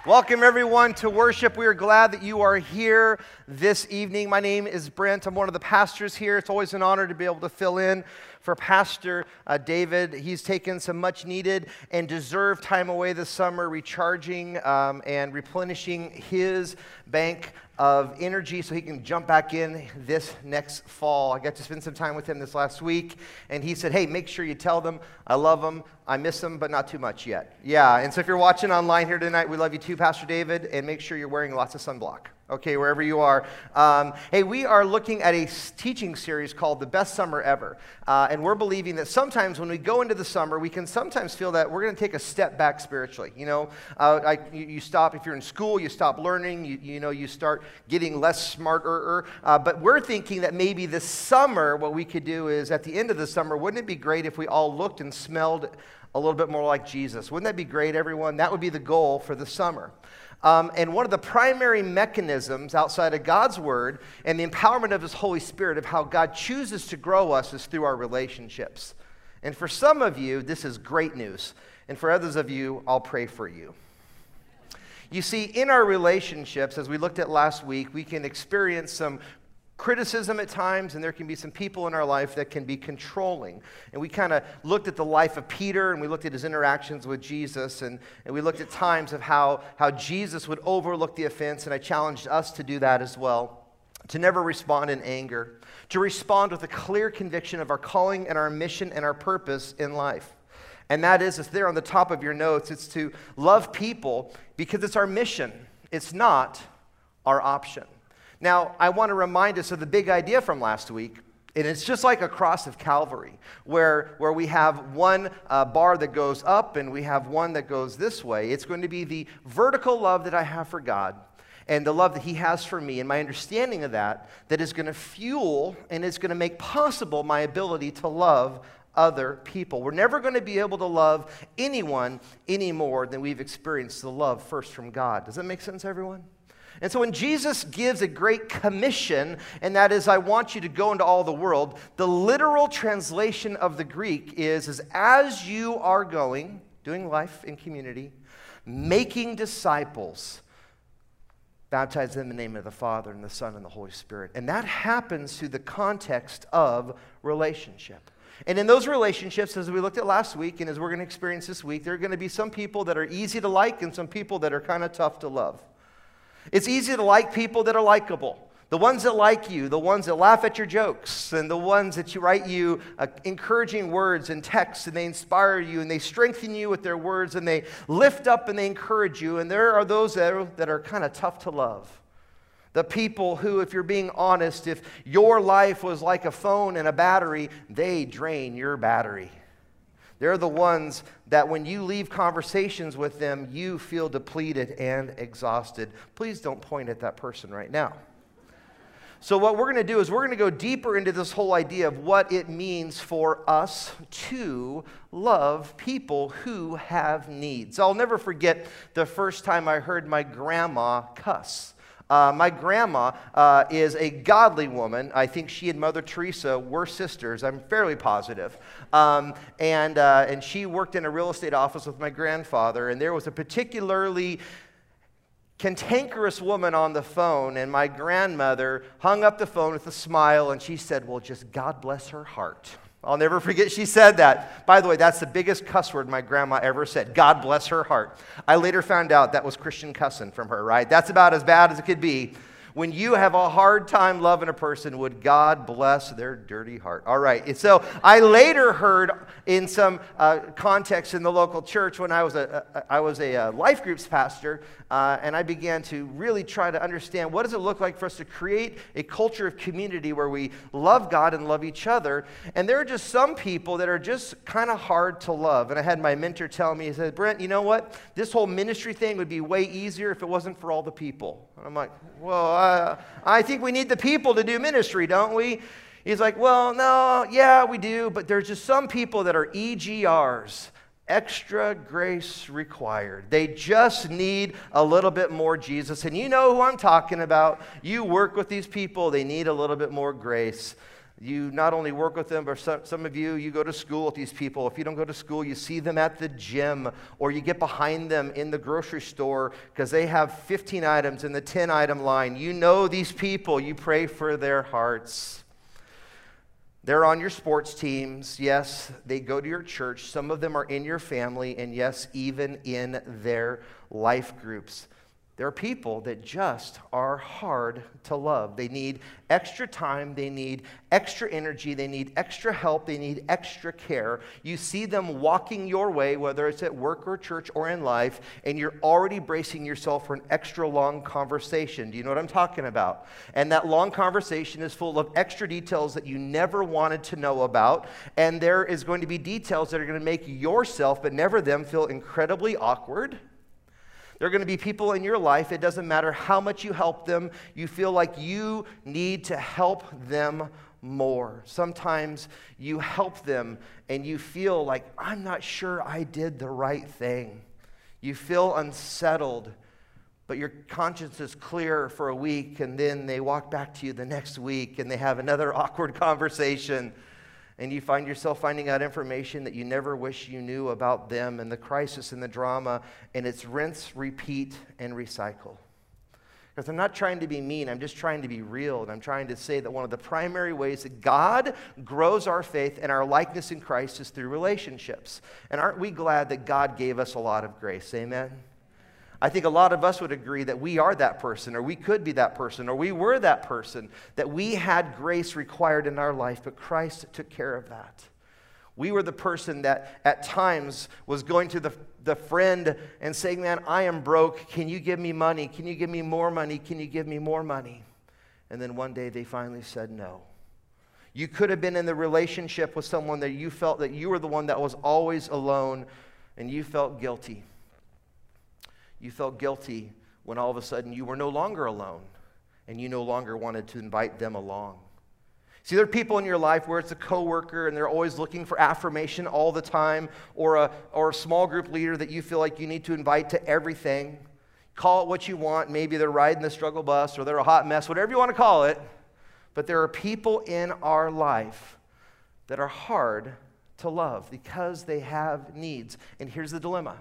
Welcome, everyone, to worship. We are glad that you are here this evening. My name is Brent. I'm one of the pastors here. It's always an honor to be able to fill in for Pastor David. He's taken some much-needed and deserved time away this summer, recharging and replenishing his bank of energy so he can jump back in this next fall. I got to spend some time with him this last week, and he said, hey, make sure you tell them I love them, I miss them, but not too much yet. Yeah, and so if you're watching online here tonight, we love you too, Pastor David, and make sure you're wearing lots of sunblock. Okay, wherever you are. Hey, we are looking at a teaching series called The Best Summer Ever. And we're believing that sometimes when we go into the summer, we can sometimes feel that we're going to take a step back spiritually. You know, you stop, if you're in school, you stop learning, you start getting less smarter. But we're thinking that maybe this summer, what we could do is at the end of the summer, wouldn't it be great if we all looked and smelled a little bit more like Jesus? Wouldn't that be great, everyone? That would be the goal for the summer. And one of the primary mechanisms outside of God's Word and the empowerment of His Holy Spirit of how God chooses to grow us is through our relationships. And for some of you, this is great news. And for others of you, I'll pray for you. You see, in our relationships, as we looked at last week, we can experience some criticism at times, and there can be some people in our life that can be controlling. And we kind of looked at the life of Peter, and we looked at his interactions with Jesus, and we looked at times of how Jesus would overlook the offense, and I challenged us to do that as well, to never respond in anger, to respond with a clear conviction of our calling and our mission and our purpose in life. And that is, it's there on the top of your notes, it's to love people because it's our mission. It's not our option. Now, I want to remind us of the big idea from last week, and it's just like a cross of Calvary, where we have one bar that goes up and we have one that goes this way. It's going to be the vertical love that I have for God and the love that He has for me, and my understanding of that is going to fuel and is going to make possible my ability to love other people. We're never going to be able to love anyone any more than we've experienced the love first from God. Does that make sense, everyone? And so when Jesus gives a great commission, and that is, I want you to go into all the world, the literal translation of the Greek is as you are going, doing life in community, making disciples, baptize them in the name of the Father and the Son and the Holy Spirit. And that happens through the context of relationship. And in those relationships, as we looked at last week, and as we're going to experience this week, there are going to be some people that are easy to like and some people that are kind of tough to love. It's easy to like people that are likable. The ones that like you, the ones that laugh at your jokes, and the ones that you write you encouraging words and texts, and they inspire you, and they strengthen you with their words, and they lift up and they encourage you. And there are those that are kind of tough to love. The people who, if you're being honest, if your life was like a phone and a battery, they drain your battery. They're the ones that when you leave conversations with them, you feel depleted and exhausted. Please don't point at that person right now. So what we're going to do is we're going to go deeper into this whole idea of what it means for us to love people who have needs. I'll never forget the first time I heard my grandma cuss. My grandma is a godly woman. I think she and Mother Teresa were sisters. I'm fairly positive. And she worked in a real estate office with my grandfather, and there was a particularly cantankerous woman on the phone, and my grandmother hung up the phone with a smile, and she said, well, just God bless her heart. I'll never forget she said that. By the way, that's the biggest cuss word my grandma ever said. God bless her heart. I later found out that was Christian cussing from her, right? That's about as bad as it could be. When you have a hard time loving a person, would God bless their dirty heart? All right. And so I later heard in some context in the local church when I was a life groups pastor, and I began to really try to understand what does it look like for us to create a culture of community where we love God and love each other. And there are just some people that are just kind of hard to love. And I had my mentor tell me, he said, Brent, you know what? This whole ministry thing would be way easier if it wasn't for all the people. And I'm like, well, I think we need the people to do ministry, don't we? He's like, well, no, yeah, we do, but there's just some people that are EGRs, extra grace required. They just need a little bit more Jesus. And you know who I'm talking about. You work with these people, they need a little bit more grace. You not only work with them, but some of you go to school with these people. If you don't go to school, you see them at the gym, or you get behind them in the grocery store because they have 15 items in the 10-item line. You know these people. You pray for their hearts. They're on your sports teams. Yes, they go to your church. Some of them are in your family, and yes, even in their life groups. There are people that just are hard to love. They need extra time. They need extra energy. They need extra help. They need extra care. You see them walking your way, whether it's at work or church or in life, and you're already bracing yourself for an extra long conversation. Do you know what I'm talking about? And that long conversation is full of extra details that you never wanted to know about, and there is going to be details that are going to make yourself, but never them, feel incredibly awkward. There are going to be people in your life, it doesn't matter how much you help them, you feel like you need to help them more. Sometimes you help them and you feel like, I'm not sure I did the right thing. You feel unsettled, but your conscience is clear for a week, and then they walk back to you the next week and they have another awkward conversation. And you find yourself finding out information that you never wish you knew about them and the crisis and the drama, and it's rinse, repeat, and recycle. Because I'm not trying to be mean, I'm just trying to be real, and I'm trying to say that one of the primary ways that God grows our faith and our likeness in Christ is through relationships. And aren't we glad that God gave us a lot of grace? Amen? I think a lot of us would agree that we are that person, or we could be that person, or we were that person, that we had grace required in our life, but Christ took care of that. We were the person that at times was going to the friend and saying, man, I am broke. Can you give me money? Can you give me more money? Can you give me more money? And then one day they finally said no. You could have been in the relationship with someone that you felt that you were the one that was always alone, and you felt guilty. You felt guilty when all of a sudden you were no longer alone and you no longer wanted to invite them along. See, there are people in your life where it's a coworker and they're always looking for affirmation all the time, or a small group leader that you feel like you need to invite to everything. Call it what you want. Maybe they're riding the struggle bus or they're a hot mess, whatever you want to call it. But there are people in our life that are hard to love because they have needs. And here's the dilemma.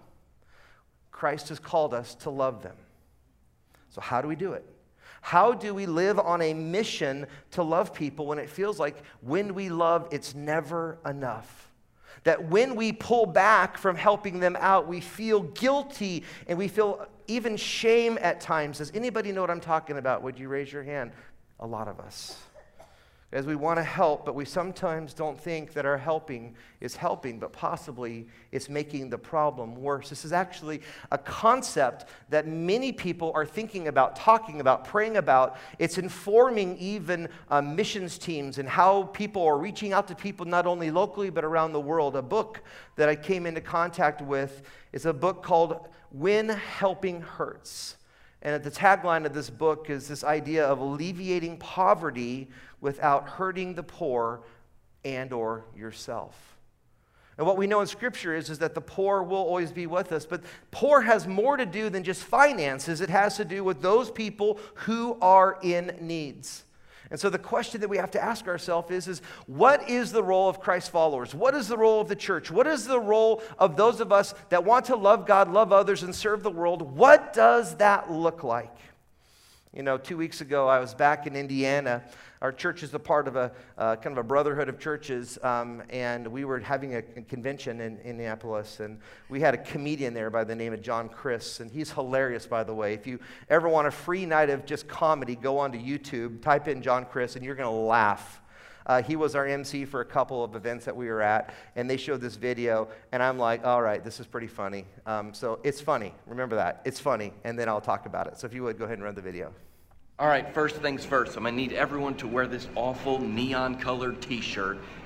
Christ has called us to love them. So how do we do it? How do we live on a mission to love people when it feels like when we love, it's never enough? That when we pull back from helping them out, we feel guilty and we feel even shame at times. Does anybody know what I'm talking about? Would you raise your hand? A lot of us. As we want to help, but we sometimes don't think that our helping is helping, but possibly it's making the problem worse. This is actually a concept that many people are thinking about, talking about, praying about. It's informing even missions teams and how people are reaching out to people not only locally but around the world. A book that I came into contact with is a book called When Helping Hurts. And the tagline of this book is this idea of alleviating poverty without hurting the poor and or yourself. And what we know in Scripture is that the poor will always be with us, but poor has more to do than just finances. It has to do with those people who are in needs. And so the question that we have to ask ourselves is what is the role of Christ's followers? What is the role of the church? What is the role of those of us that want to love God, love others, and serve the world? What does that look like? You know, 2 weeks ago, I was back in Indiana. Our church is a part of a kind of a brotherhood of churches, and we were having a convention in Indianapolis, and we had a comedian there by the name of John Criss, and he's hilarious, by the way. If you ever want a free night of just comedy, go onto YouTube, type in John Criss, and you're going to laugh. He was our MC for a couple of events that we were at, and they showed this video, and I'm like, all right, this is pretty funny. So it's funny. Remember that. It's funny, and then I'll talk about it. So if you would, go ahead and run the video. All right, first things first, I'm going to need everyone to wear this awful neon-colored t-shirt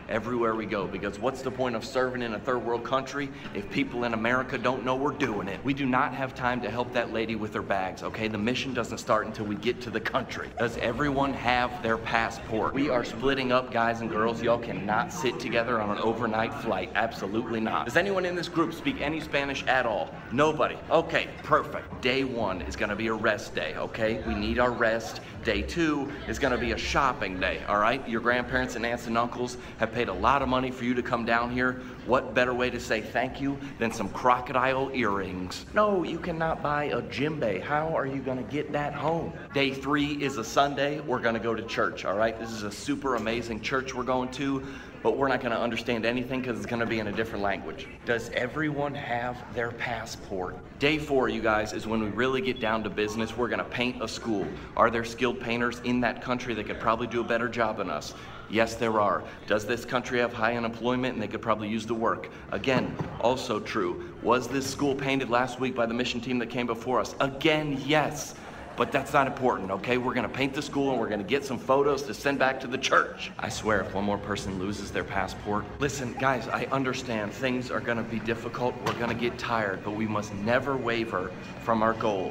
everywhere we go, because what's the point of serving in a third world country if people in America don't know we're doing it? We do not have time to help that lady with her bags, okay? The mission doesn't start until we get to the country. Does everyone have their passport? We are splitting up, guys and girls. Y'all cannot sit together on an overnight flight. Absolutely not. Does anyone in this group speak any Spanish at all? Nobody. Okay, perfect. Day 1 is gonna be a rest day, okay? We need our rest. Day 2 is gonna be a shopping day, all right? Your grandparents and aunts and uncles have paid a lot of money for you to come down here. What better way to say thank you than some crocodile earrings? No, you cannot buy a djembe. How are you gonna get that home? Day 3 is a Sunday. We're gonna go to church, all right? This is a super amazing church we're going to, but we're not gonna understand anything because it's gonna be in a different language. Does everyone have their passport? Day 4, you guys, is when we really get down to business. We're gonna paint a school. Are there skilled painters in that country that could probably do a better job than us? Yes, there are. Does this country have high unemployment and they could probably use the work? Again, also true. Was this school painted last week by the mission team that came before us? Again, yes. But that's not important, okay? We're gonna paint the school and we're gonna get some photos to send back to the church. I swear, if one more person loses their passport. Listen, guys, I understand things are gonna be difficult. We're gonna get tired, but we must never waver from our goal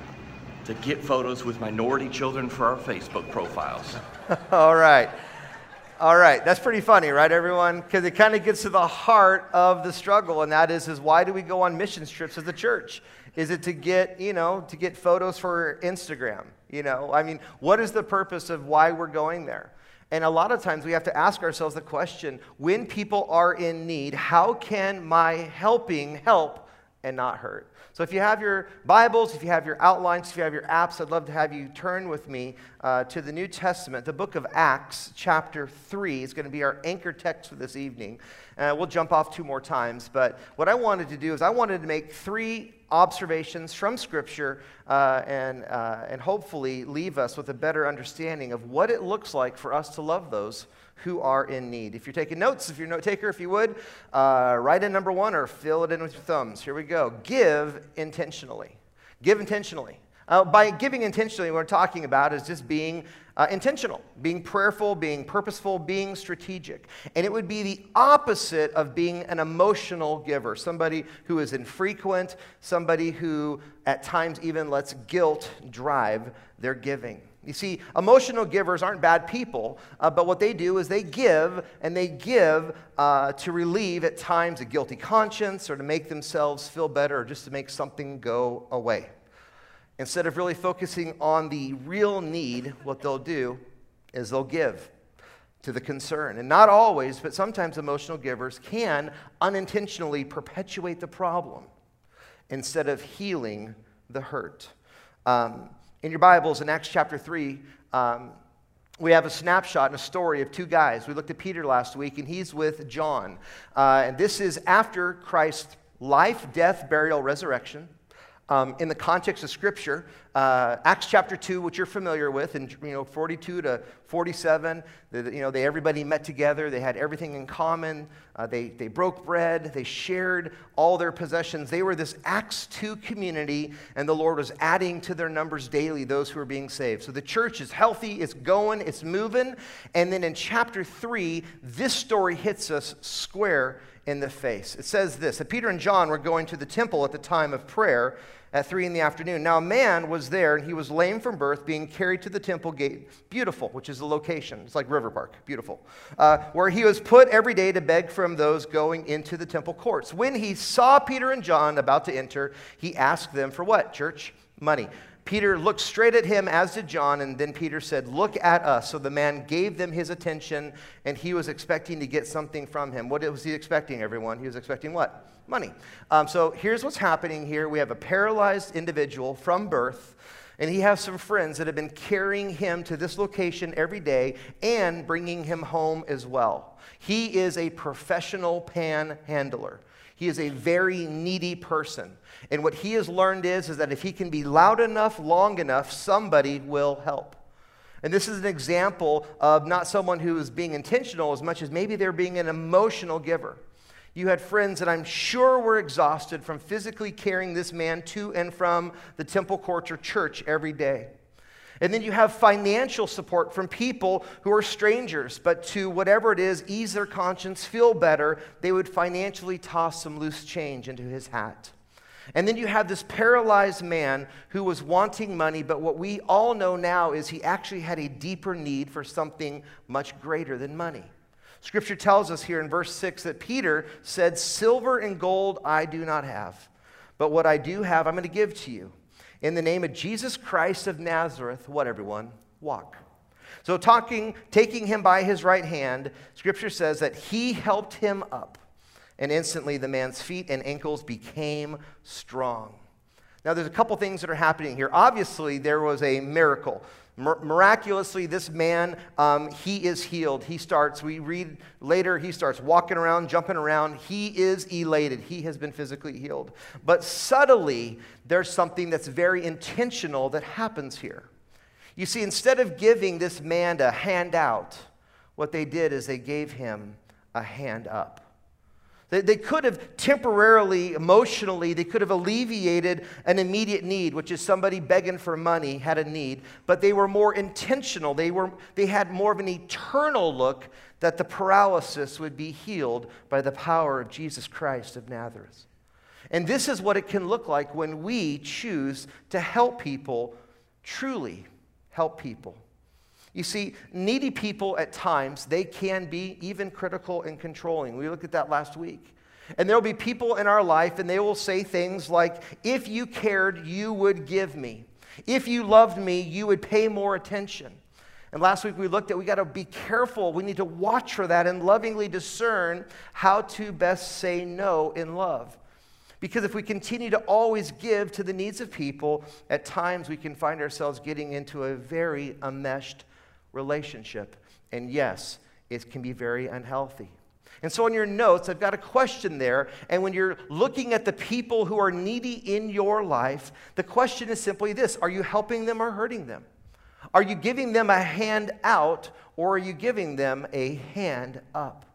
to get photos with minority children for our Facebook profiles. All right. All right, that's pretty funny, right, everyone? Because it kind of gets to the heart of the struggle, and that is why do we go on mission trips as a church? Is it to get, to get photos for Instagram? I mean, what is the purpose of why we're going there? And a lot of times we have to ask ourselves the question, when people are in need, how can my helping help and not hurt? So if you have your Bibles, if you have your outlines, if you have your apps, I'd love to have you turn with me to the New Testament. The book of Acts, chapter 3, is going to be our anchor text for this evening. We'll jump off 2 more times, but what I wanted to do is I wanted to make 3 observations from Scripture and hopefully leave us with a better understanding of what it looks like for us to love those who are in need. If you're taking notes, if you're a note taker, if you would, write in number 1 or fill it in with your thumbs. Here we go. Give intentionally. Give intentionally. By giving intentionally, what we're talking about is just being intentional, being prayerful, being purposeful, being strategic. And it would be the opposite of being an emotional giver, somebody who is infrequent, somebody who at times even lets guilt drive their giving. You see, emotional givers aren't bad people, but what they do is they give, and they give to relieve at times a guilty conscience or to make themselves feel better or just to make something go away. Instead of really focusing on the real need, what they'll do is they'll give to the concern. And not always, but sometimes emotional givers can unintentionally perpetuate the problem instead of healing the hurt. In your Bibles, in Acts chapter 3, we have a snapshot and a story of 2 guys. We looked at Peter last week, and he's with John. And this is after Christ's life, death, burial, resurrection. In the context of Scripture, Acts chapter 2, which you're familiar with, and 42 to 47, everybody met together. They had everything in common. They broke bread. They shared all their possessions. They were this Acts 2 community, and the Lord was adding to their numbers daily those who were being saved. So the church is healthy, it's going, it's moving. And then in chapter 3, this story hits us square in the face. It says this, that Peter and John were going to the temple at the time of prayer at 3 p.m. Now a man was there, and he was lame from birth, being carried to the temple gate, Beautiful, which is the location. It's like River Park, Beautiful, where he was put every day to beg from those going into the temple courts. When he saw Peter and John about to enter, he asked them for what, church? Money. Peter looked straight at him, as did John, and then Peter said, "Look at us." So the man gave them his attention, and he was expecting to get something from him. What was he expecting, everyone? He was expecting what? Money. So here's what's happening here. We have a paralyzed individual from birth, and he has some friends that have been carrying him to this location every day and bringing him home as well. He is a professional panhandler. He is a very needy person. And what he has learned is that if he can be loud enough, long enough, somebody will help. And this is an example of not someone who is being intentional as much as maybe they're being an emotional giver. You had friends that I'm sure were exhausted from physically carrying this man to and from the temple courts or church every day. And then you have financial support from people who are strangers, but to whatever it is, ease their conscience, feel better, they would financially toss some loose change into his hat. And then you have this paralyzed man who was wanting money, but what we all know now is he actually had a deeper need for something much greater than money. Scripture tells us here in verse 6 that Peter said, "Silver and gold I do not have, but what I do have I'm going to give to you. In the name of Jesus Christ of Nazareth," what everyone? "Walk." So taking him by his right hand, Scripture says that he helped him up. And instantly the man's feet and ankles became strong. Now there's a couple things that are happening here. Obviously there was a miracle. Miraculously, this man, he is healed. We read later, he starts walking around, jumping around. He is elated. He has been physically healed. But subtly, there's something that's very intentional that happens here. You see, instead of giving this man a handout, what they did is they gave him a hand up. They could have temporarily, emotionally, they could have alleviated an immediate need, which is somebody begging for money had a need, but they were more intentional. They had more of an eternal look that the paralysis would be healed by the power of Jesus Christ of Nazareth. And this is what it can look like when we choose to help people, truly help people. You see, needy people at times, they can be even critical and controlling. We looked at that last week. And there will be people in our life, and they will say things like, "If you cared, you would give me. If you loved me, you would pay more attention." And last week we looked at, we got to be careful. We need to watch for that and lovingly discern how to best say no in love. Because if we continue to always give to the needs of people, at times we can find ourselves getting into a very enmeshed relationship. And yes, it can be very unhealthy. And so in your notes, I've got a question there. And when you're looking at the people who are needy in your life, the question is simply this: are you helping them or hurting them? Are you giving them a hand out, or are you giving them a hand up?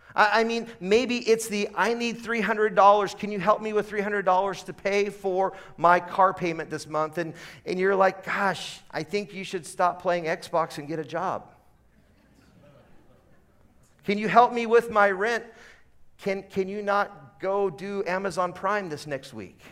I mean, maybe it's "I need $300. Can you help me with $300 to pay for my car payment this month?" And you're like, "Gosh, I think you should stop playing Xbox and get a job." "Can you help me with my rent? Can you not go do Amazon Prime this next week?"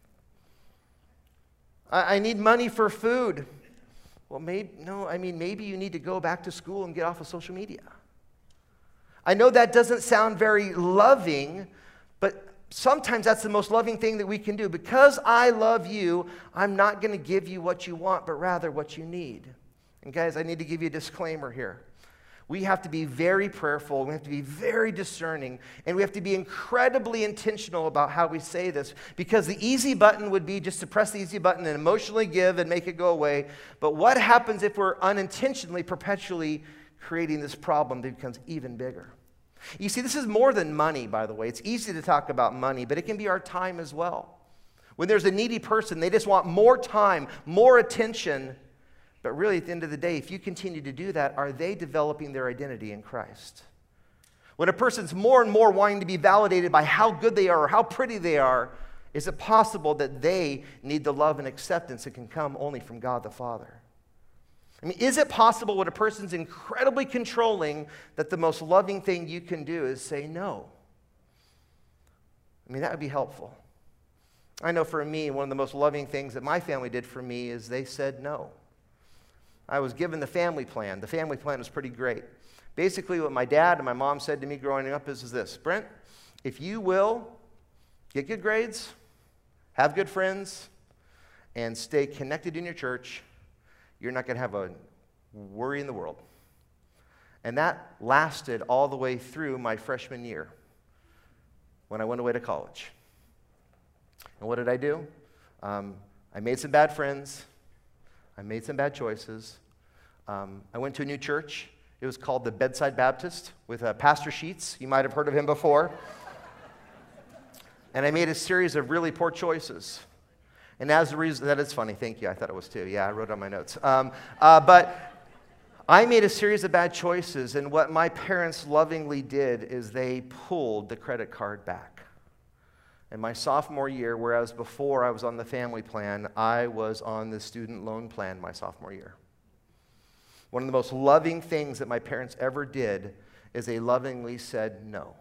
I need money for food." Well, maybe you need to go back to school and get off of social media. I know that doesn't sound very loving, but sometimes that's the most loving thing that we can do. Because I love you, I'm not going to give you what you want, but rather what you need. And guys, I need to give you a disclaimer here. We have to be very prayerful, we have to be very discerning, and we have to be incredibly intentional about how we say this, because the easy button would be just to press the easy button and emotionally give and make it go away. But what happens if we're unintentionally, perpetually creating this problem that becomes even bigger? You see, this is more than money, by the way. It's easy to talk about money, but it can be our time as well. When there's a needy person, they just want more time, more attention. But really, at the end of the day, if you continue to do that, are they developing their identity in Christ? When a person's more and more wanting to be validated by how good they are or how pretty they are, is it possible that they need the love and acceptance that can come only from God the Father? I mean, is it possible when a person's incredibly controlling that the most loving thing you can do is say no? I mean, that would be helpful. I know for me, one of the most loving things that my family did for me is they said no. I was given the family plan. The family plan was pretty great. Basically, what my dad and my mom said to me growing up is this: "Brent, if you will get good grades, have good friends, and stay connected in your church, you're not going to have a worry in the world." And that lasted all the way through my freshman year when I went away to college. And what did I do? I made some bad friends. I made some bad choices. I went to a new church. It was called the Bedside Baptist with Pastor Sheets. You might have heard of him before. And I made a series of really poor choices. And as a reason, that is funny, thank you, I thought it was too. Yeah, I wrote it on my notes. But I made a series of bad choices, and what my parents lovingly did is they pulled the credit card back. In my sophomore year, whereas before I was on the family plan, I was on the student loan plan my sophomore year. One of the most loving things that my parents ever did is they lovingly said no.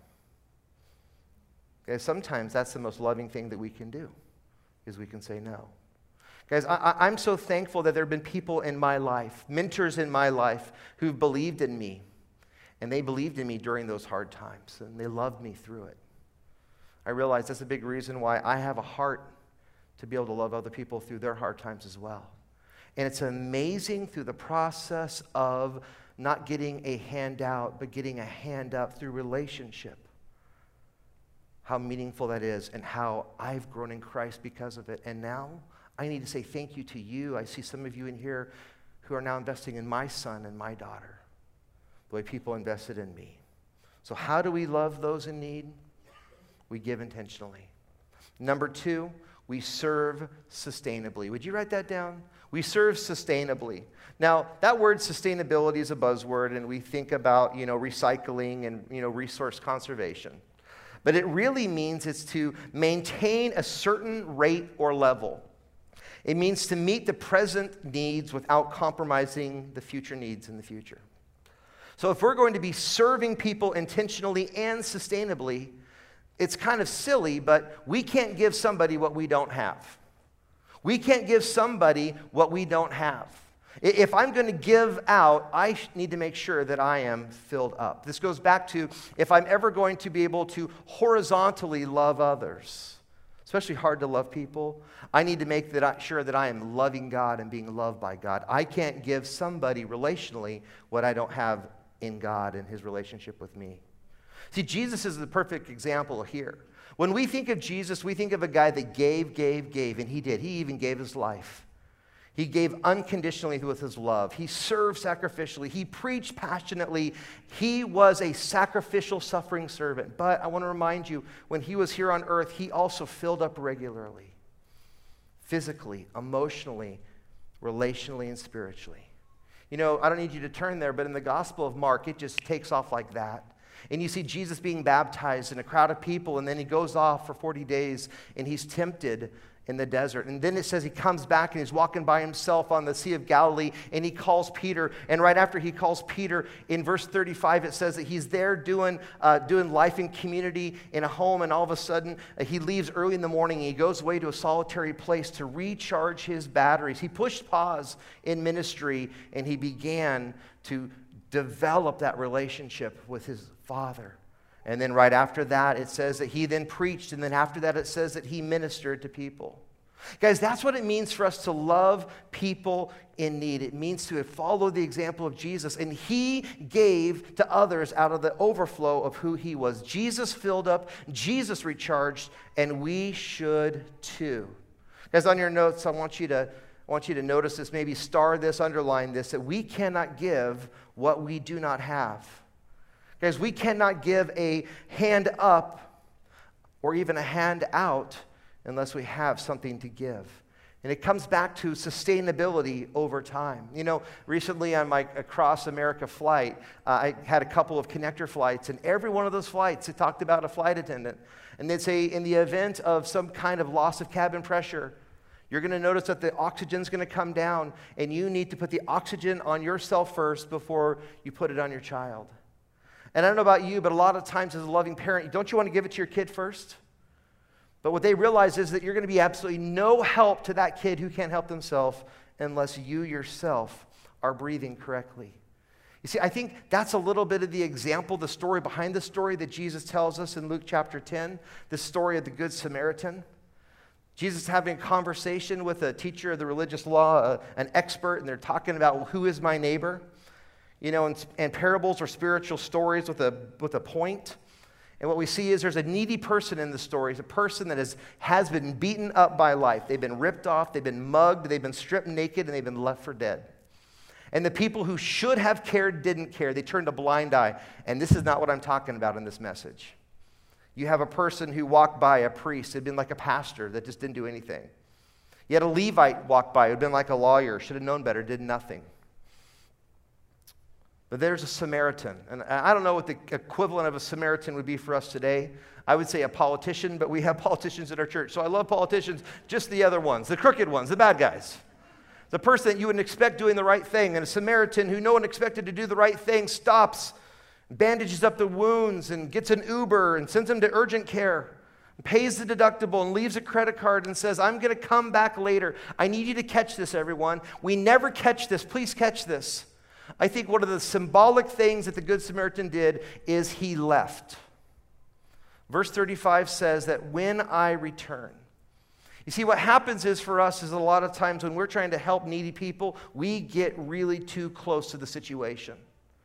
Okay, sometimes that's the most loving thing that we can do, is we can say no. Guys, I'm so thankful that there have been people in my life, mentors in my life, who've believed in me. And they believed in me during those hard times, and they loved me through it. I realize that's a big reason why I have a heart to be able to love other people through their hard times as well. And it's amazing through the process of not getting a handout, but getting a hand up through relationship, how meaningful that is and how I've grown in Christ because of it. And now I need to say thank you to you. I see some of you in here who are now investing in my son and my daughter, the way people invested in me. So how do we love those in need? We give intentionally. Number 2, we serve sustainably. Would you write that down? We serve sustainably. Now, that word sustainability is a buzzword, and we think about, recycling and, resource conservation. But it really means it's to maintain a certain rate or level. It means to meet the present needs without compromising the future needs in the future. So if we're going to be serving people intentionally and sustainably, it's kind of silly, but we can't give somebody what we don't have. We can't give somebody what we don't have. If I'm going to give out, I need to make sure that I am filled up. This goes back to if I'm ever going to be able to horizontally love others, especially hard to love people, I need to make sure that I am loving God and being loved by God. I can't give somebody relationally what I don't have in God and his relationship with me. See, Jesus is the perfect example here. When we think of Jesus, we think of a guy that gave, and he did. He even gave his life. He gave unconditionally with his love. He served sacrificially. He preached passionately. He was a sacrificial, suffering servant. But I want to remind you, when he was here on earth, he also filled up regularly, physically, emotionally, relationally, and spiritually. I don't need you to turn there, but in the Gospel of Mark, it just takes off like that. And you see Jesus being baptized in a crowd of people, and then he goes off for 40 days, and he's tempted in the desert. And then it says he comes back, and he's walking by himself on the Sea of Galilee, and he calls Peter. And right after he calls Peter, in verse 35, it says that he's there doing life in community in a home, and all of a sudden, he leaves early in the morning, and he goes away to a solitary place to recharge his batteries. He pushed pause in ministry, and he began to develop that relationship with his Father. And then right after that, it says that he then preached, and then after that, it says that he ministered to people. Guys, that's what it means for us to love people in need. It means to follow the example of Jesus, and he gave to others out of the overflow of who he was. Jesus filled up, Jesus recharged, and we should too. Guys, on your notes, I want you to notice this, maybe star this, underline this, that we cannot give what we do not have. Guys, we cannot give a hand up or even a hand out unless we have something to give. And it comes back to sustainability over time. Recently on my Across America flight, I had a couple of connector flights, and every one of those flights, it talked about a flight attendant. And they'd say, in the event of some kind of loss of cabin pressure, you're going to notice that the oxygen's going to come down, and you need to put the oxygen on yourself first before you put it on your child. And I don't know about you, but a lot of times as a loving parent, don't you want to give it to your kid first? But what they realize is that you're going to be absolutely no help to that kid who can't help themselves unless you yourself are breathing correctly. You see, I think that's a little bit of the example, the story behind the story that Jesus tells us in Luke chapter 10, the story of the Good Samaritan. Jesus is having a conversation with a teacher of the religious law, an expert, and they're talking about who is my neighbor. And parables are spiritual stories with a point. And what we see is there's a needy person in the story. It's a person that has been beaten up by life. They've been ripped off, they've been mugged, they've been stripped naked, and they've been left for dead. And the people who should have cared didn't care. They turned a blind eye. And this is not what I'm talking about in this message. You have a person who walked by, a priest, had been like a pastor that just didn't do anything. You had a Levite walk by who had been like a lawyer, should have known better, did nothing. But there's a Samaritan, and I don't know what the equivalent of a Samaritan would be for us today. I would say a politician, but we have politicians at our church, so I love politicians, just the other ones, the crooked ones, the bad guys. The person that you wouldn't expect doing the right thing, and a Samaritan who no one expected to do the right thing, stops, bandages up the wounds, and gets an Uber and sends him to urgent care, pays the deductible and leaves a credit card and says, I'm going to come back later. I need you to catch this, everyone. We never catch this. Please catch this. I think one of the symbolic things that the Good Samaritan did is he left. Verse 35 says that when I return. You see, what happens is for us is a lot of times when we're trying to help needy people, we get really too close to the situation.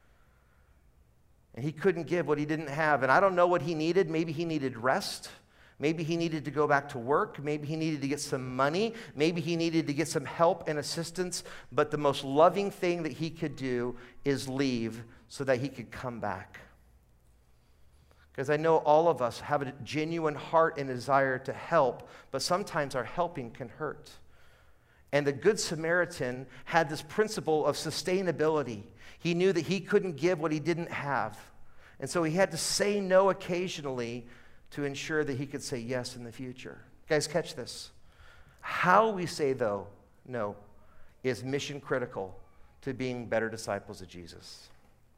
And he couldn't give what he didn't have. And I don't know what he needed. Maybe he needed rest. Maybe he needed to go back to work. Maybe he needed to get some money. Maybe he needed to get some help and assistance. But the most loving thing that he could do is leave so that he could come back. Because I know all of us have a genuine heart and desire to help, but sometimes our helping can hurt. And the Good Samaritan had this principle of sustainability. He knew that he couldn't give what he didn't have. And so he had to say no occasionally to ensure that he could say yes in the future. Guys, catch this. How we say, though, no, is mission critical to being better disciples of Jesus.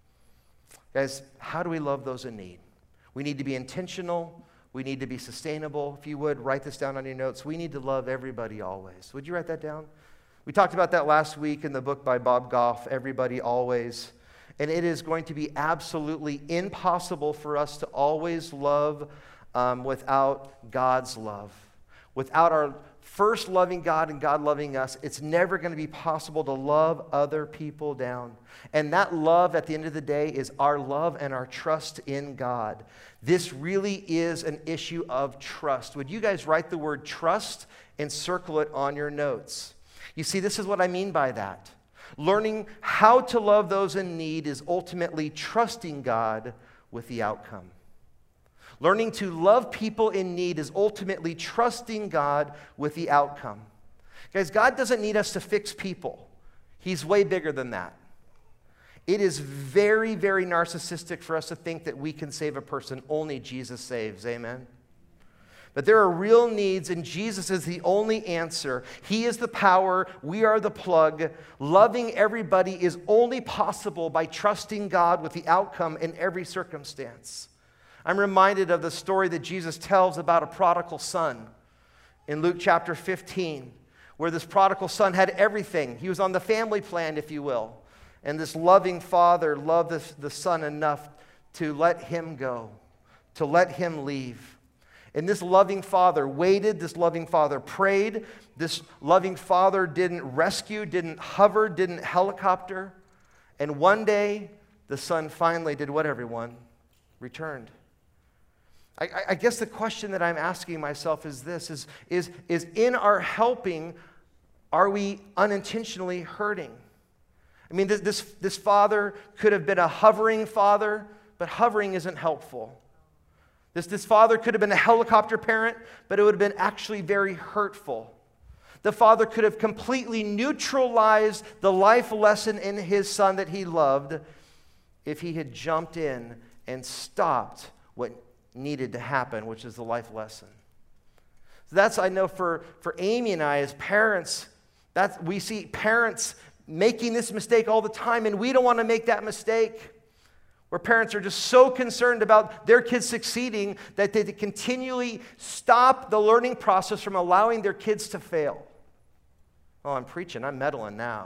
Guys, how do we love those in need? We need to be intentional. We need to be sustainable. If you would, write this down on your notes. We need to love everybody always. Would you write that down? We talked about that last week in the book by Bob Goff, Everybody Always. And it is going to be absolutely impossible for us to always love without God's love. Without our first loving God and God loving us, it's never going to be possible to love other people down. And that love at the end of the day is our love and our trust in God. This really is an issue of trust. Would you guys write the word trust and circle it on your notes? You see, this is what I mean by that. Learning how to love those in need is ultimately trusting God with the outcome. Learning to love people in need is ultimately trusting God with the outcome. Guys, God doesn't need us to fix people. He's way bigger than that. It is very, very narcissistic for us to think that we can save a person. Only Jesus saves. Amen? But there are real needs, and Jesus is the only answer. He is the power. We are the plug. Loving everybody is only possible by trusting God with the outcome in every circumstance. I'm reminded of the story that Jesus tells about a prodigal son in Luke chapter 15, where this prodigal son had everything. He was on the family plan, if you will. And this loving father loved the son enough to let him go, to let him leave. And this loving father waited, this loving father prayed, this loving father didn't rescue, didn't hover, didn't helicopter. And one day, the son finally did what, everyone? Returned. I guess the question that I'm asking myself is this, is in our helping, are we unintentionally hurting? I mean, this father could have been a hovering father, but hovering isn't helpful. This father could have been a helicopter parent, but it would have been actually very hurtful. The father could have completely neutralized the life lesson in his son that he loved if he had jumped in and stopped what needed to happen, which is the life lesson. So that's, I know, for Amy and I as parents, we see parents making this mistake all the time, and we don't want to make that mistake. Where parents are just so concerned about their kids succeeding that they continually stop the learning process from allowing their kids to fail. Oh, I'm preaching. I'm meddling now.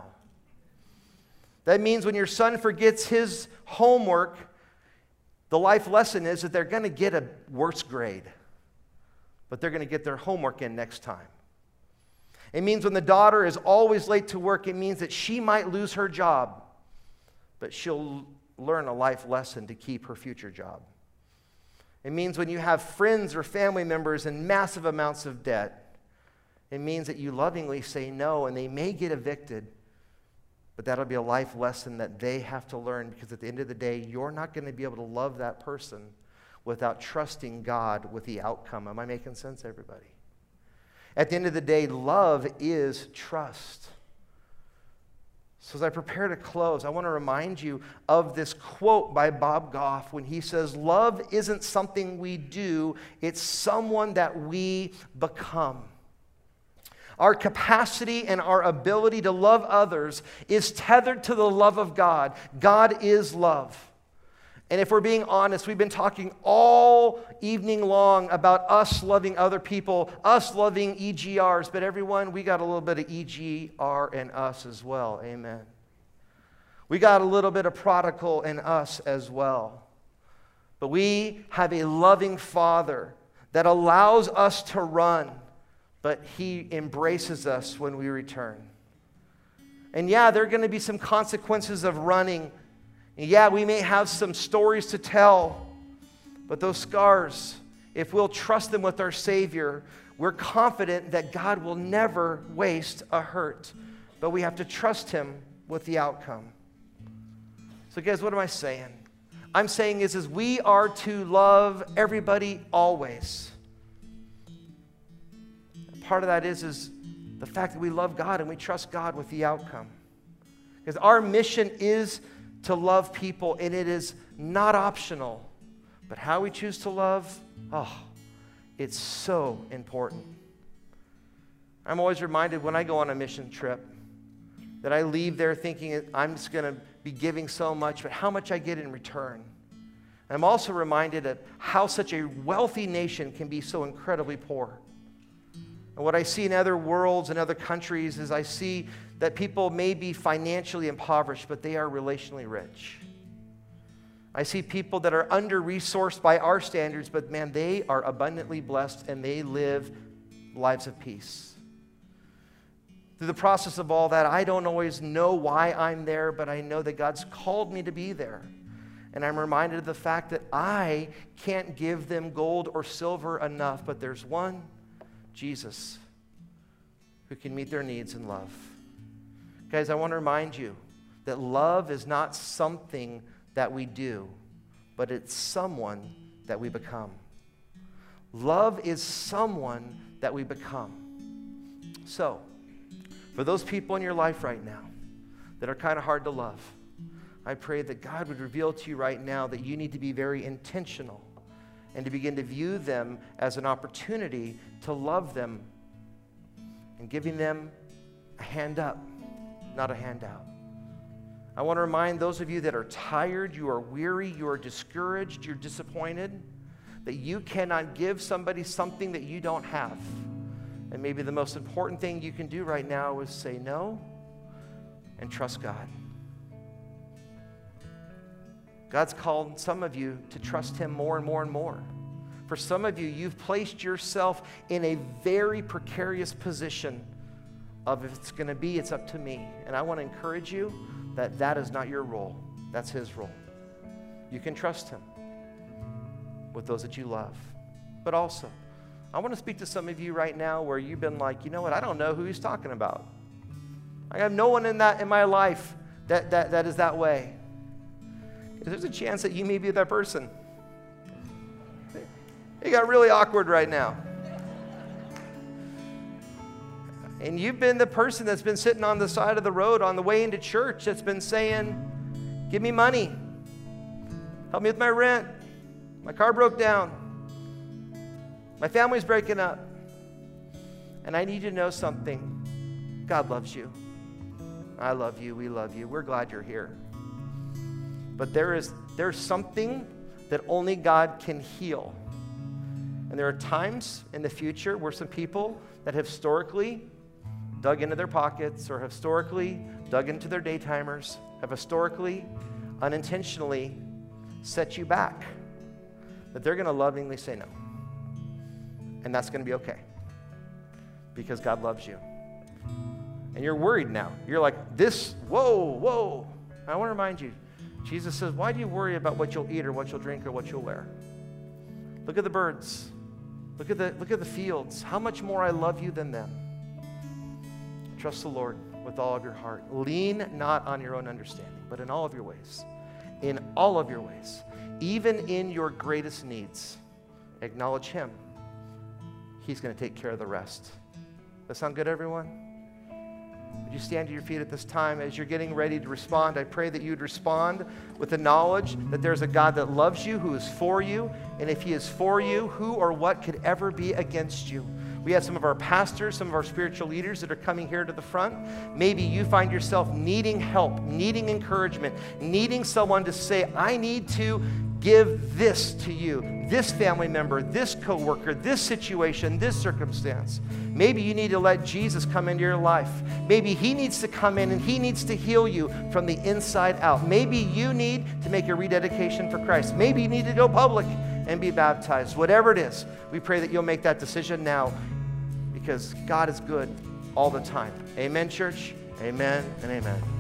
That means when your son forgets his homework, the life lesson is that they're going to get a worse grade, but they're going to get their homework in next time. It means when the daughter is always late to work, it means that she might lose her job, but she'll learn a life lesson to keep her future job. It means when you have friends or family members in massive amounts of debt, it means that you lovingly say no, and they may get evicted, but that'll be a life lesson that they have to learn, because at the end of the day, you're not going to be able to love that person without trusting God with the outcome. Am I making sense, everybody? At the end of the day, love is trust. So as I prepare to close, I want to remind you of this quote by Bob Goff when he says, love isn't something we do, it's someone that we become. Our capacity and our ability to love others is tethered to the love of God. God is love. And if we're being honest, we've been talking all evening long about us loving other people, us loving EGRs, but everyone, we got a little bit of EGR in us as well. Amen. We got a little bit of prodigal in us as well. But we have a loving Father that allows us to run, but He embraces us when we return. And yeah, there are going to be some consequences of running. And yeah, we may have some stories to tell, but those scars, if we'll trust them with our Savior, we're confident that God will never waste a hurt. But we have to trust Him with the outcome. So guys, what am I saying? I'm saying is we are to love everybody always. Part of that is the fact that we love God and we trust God with the outcome. Because our mission is to love people, and it is not optional. But how we choose to love, it's so important. I'm always reminded when I go on a mission trip that I leave there thinking I'm just going to be giving so much, but how much I get in return. I'm also reminded of how such a wealthy nation can be so incredibly poor. And what I see in other worlds and other countries is I see that people may be financially impoverished, but they are relationally rich. I see people that are under-resourced by our standards, but man, they are abundantly blessed and they live lives of peace. Through the process of all that, I don't always know why I'm there, but I know that God's called me to be there. And I'm reminded of the fact that I can't give them gold or silver enough, but there's one, Jesus, who can meet their needs in love. Guys, I want to remind you that love is not something that we do, but it's someone that we become. Love is someone that we become. So, for those people in your life right now that are kind of hard to love, I pray that God would reveal to you right now that you need to be very intentional and to begin to view them as an opportunity to love them and giving them a hand up, not a handout. I want to remind those of you that are tired, you are weary, you are discouraged, you're disappointed, that you cannot give somebody something that you don't have. And maybe the most important thing you can do right now is say no and trust God. God's called some of you to trust Him more and more and more. For some of you, you've placed yourself in a very precarious position of if it's going to be, it's up to me. And I want to encourage you that that is not your role. That's His role. You can trust Him with those that you love. But also, I want to speak to some of you right now where you've been like, you know what, I don't know who he's talking about. I have no one in my life that is that way. There's a chance that you may be that person. It got really awkward right now. And you've been the person that's been sitting on the side of the road on the way into church that's been saying, give me money. Help me with my rent. My car broke down. My family's breaking up. And I need you to know something. God loves you. I love you. We love you. We're glad you're here. But there's something that only God can heal. And there are times in the future where some people that have historically dug into their pockets or have historically dug into their daytimers, have historically, unintentionally set you back, that they're going to lovingly say no. And that's going to be okay because God loves you. And you're worried now. You're like, whoa. I want to remind you, Jesus says, why do you worry about what you'll eat or what you'll drink or what you'll wear? Look at the birds. Look at the fields. How much more I love you than them. Trust the Lord with all of your heart. Lean not on your own understanding, but in all of your ways. In all of your ways. Even in your greatest needs, acknowledge Him. He's going to take care of the rest. That sound good, everyone? Would you stand to your feet at this time as you're getting ready to respond? I pray that you'd respond with the knowledge that there's a God that loves you, who is for you. And if He is for you, who or what could ever be against you? We have some of our pastors, some of our spiritual leaders that are coming here to the front. Maybe you find yourself needing help, needing encouragement, needing someone to say, I need to give this to you, this family member, this coworker, this situation, this circumstance. Maybe you need to let Jesus come into your life. Maybe he needs to come in and he needs to heal you from the inside out. Maybe you need to make a rededication for Christ. Maybe you need to go public and be baptized. Whatever it is, we pray that you'll make that decision now, because God is good all the time. Amen, church? Amen and amen.